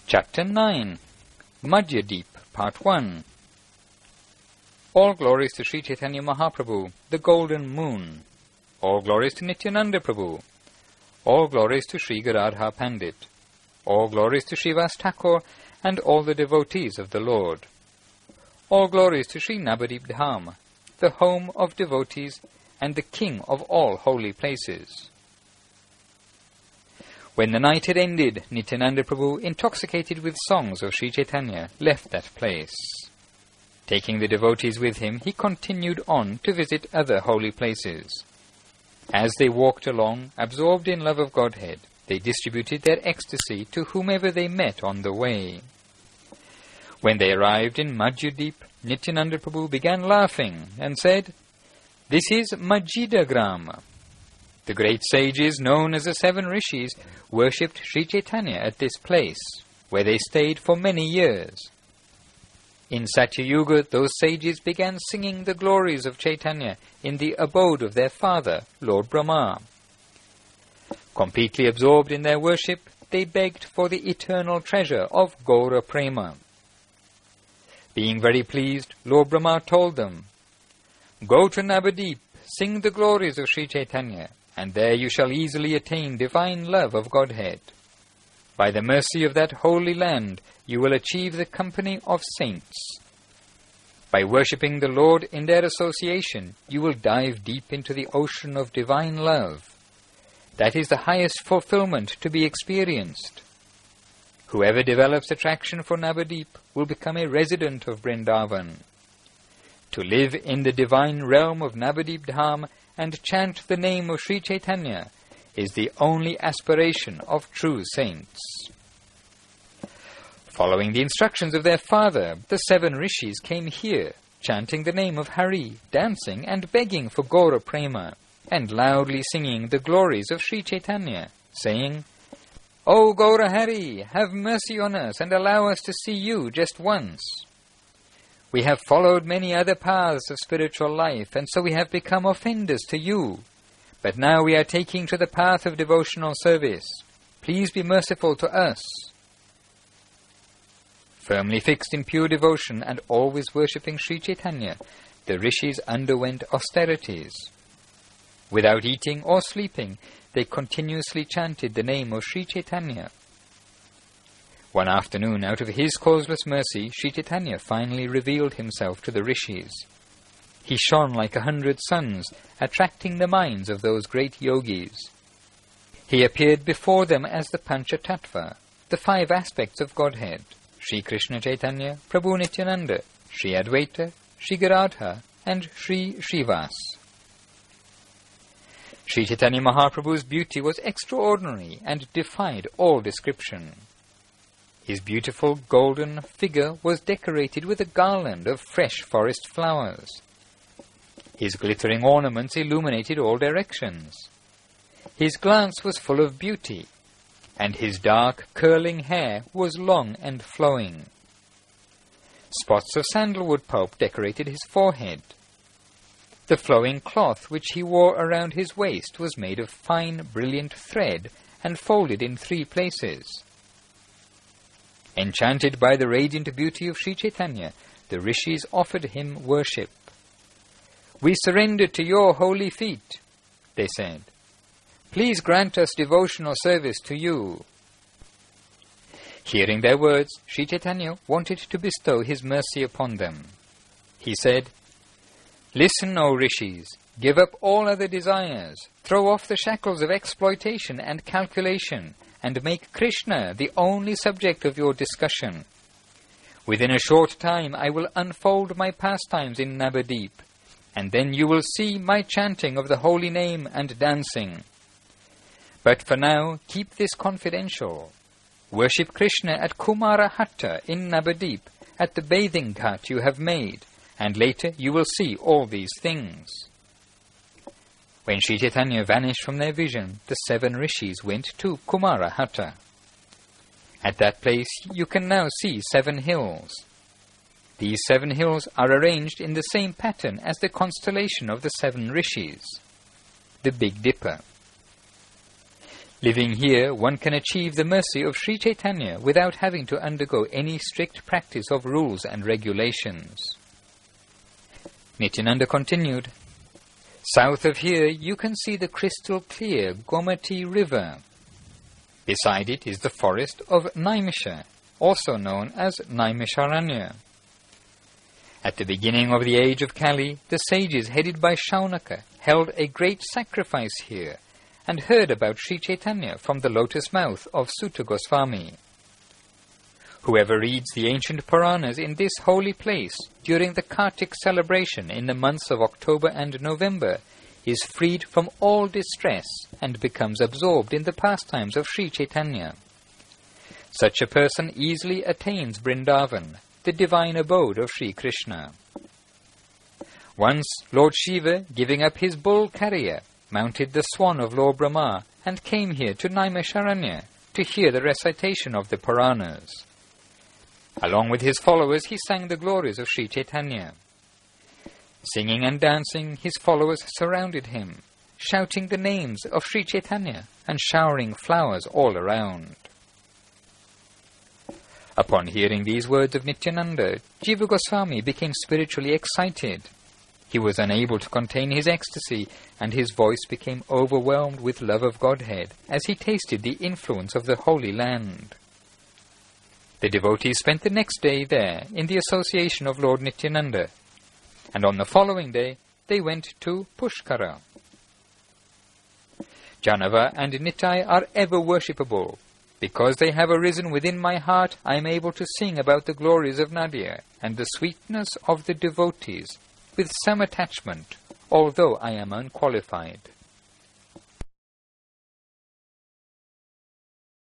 Chapter 9 Madhyadeep, Part 1. All glories to Sri Chaitanya Mahaprabhu, the Golden Moon. All glories to Nityananda Prabhu. All glories to Sri Gadadhar Pandit. All glories to Srivas Thakur and all the devotees of the Lord. All glories to Sri Navadip Dham, the home of devotees and the king of all holy places. When the night had ended, Nityananda Prabhu, intoxicated with songs of Sri Chaitanya, left that place. Taking the devotees with him, he continued on to visit other holy places. As they walked along, absorbed in love of Godhead, they distributed their ecstasy to whomever they met on the way. When they arrived in Madhyadeep, Nityananda Prabhu began laughing and said, "This is Majjidagram." The great sages, known as the 7 Rishis, worshipped Sri Chaitanya at this place, where they stayed for many years. In Satyayuga, those sages began singing the glories of Chaitanya in the abode of their father, Lord Brahma. Completely absorbed in their worship, they begged for the eternal treasure of Gaura Prema. Being very pleased, Lord Brahma told them, "Go to Navadip, sing the glories of Sri Chaitanya, and there you shall easily attain divine love of Godhead. By the mercy of that holy land, you will achieve the company of saints. By worshipping the Lord in their association, you will dive deep into the ocean of divine love. That is the highest fulfillment to be experienced. Whoever develops attraction for Navadip will become a resident of Vrindavan. To live in the divine realm of Navadip Dham and chant the name of Sri Chaitanya is the only aspiration of true saints." Following the instructions of their father, the 7 Rishis came here, chanting the name of Hari, dancing and begging for Gaura Prema, and loudly singing the glories of Sri Chaitanya, saying, "O Gaura Hari, have mercy on us and allow us to see you just once. We have followed many other paths of spiritual life, and so we have become offenders to you. But now we are taking to the path of devotional service. Please be merciful to us." Firmly fixed in pure devotion and always worshipping Sri Chaitanya, the Rishis underwent austerities. Without eating or sleeping, they continuously chanted the name of Sri Chaitanya. One afternoon, out of his causeless mercy, Sri Chaitanya finally revealed himself to the Rishis. He shone like 100 suns, attracting the minds of those great yogis. He appeared before them as the Panchatattva, the 5 aspects of Godhead, Sri Krishna Chaitanya, Prabhu Nityananda, Sri Advaita, Sri Gadadhar, and Sri Srivas. Sri Chaitanya Mahaprabhu's beauty was extraordinary and defied all description. His beautiful golden figure was decorated with a garland of fresh forest flowers. His glittering ornaments illuminated all directions. His glance was full of beauty, and his dark, curling hair was long and flowing. Spots of sandalwood pulp decorated his forehead. The flowing cloth which he wore around his waist was made of fine, brilliant thread and folded in 3 places. Enchanted by the radiant beauty of Sri Chaitanya, the Rishis offered him worship. "We surrender to your holy feet," they said. "Please grant us devotional service to you." Hearing their words, Sri Chaitanya wanted to bestow his mercy upon them. He said, "Listen, O Rishis, give up all other desires, throw off the shackles of exploitation and calculation, and make Krishna the only subject of your discussion. Within a short time I will unfold my pastimes in Navadip, and then you will see my chanting of the holy name and dancing. But for now, keep this confidential. Worship Krishna at Kumara Hatta in Navadip, at the bathing ghat you have made, and later you will see all these things." When Sri Chaitanya vanished from their vision, the 7 Rishis went to Kumara Hatta. At that place you can now see 7 hills. These 7 hills are arranged in the same pattern as the constellation of the 7 Rishis, the Big Dipper. Living here, one can achieve the mercy of Sri Chaitanya without having to undergo any strict practice of rules and regulations. Nityananda continued, "South of here you can see the crystal clear Gomati river. Beside it is the forest of Naimisha, also known as Naimisharanya. At the beginning of the age of Kali, the sages headed by Shaunaka held a great sacrifice here and heard about Sri Chaitanya from the lotus mouth of Sutta Goswami. Whoever reads the ancient Puranas in this holy place during the Kartik celebration in the months of October and November is freed from all distress and becomes absorbed in the pastimes of Sri Chaitanya. Such a person easily attains Vrindavan, the divine abode of Sri Krishna. Once Lord Shiva, giving up his bull carrier, mounted the swan of Lord Brahma and came here to Naimisharanya to hear the recitation of the Puranas. Along with his followers, he sang the glories of Sri Chaitanya. Singing and dancing, his followers surrounded him, shouting the names of Sri Chaitanya and showering flowers all around. Upon hearing these words of Nityananda, Jiva Goswami became spiritually excited. He was unable to contain his ecstasy, and his voice became overwhelmed with love of Godhead as he tasted the influence of the Holy Land. The devotees spent the next day there in the association of Lord Nityananda, and on the following day they went to Pushkara. Janava and Nitai are ever worshipable. Because they have arisen within my heart, I am able to sing about the glories of Nadia and the sweetness of the devotees with some attachment, although I am unqualified.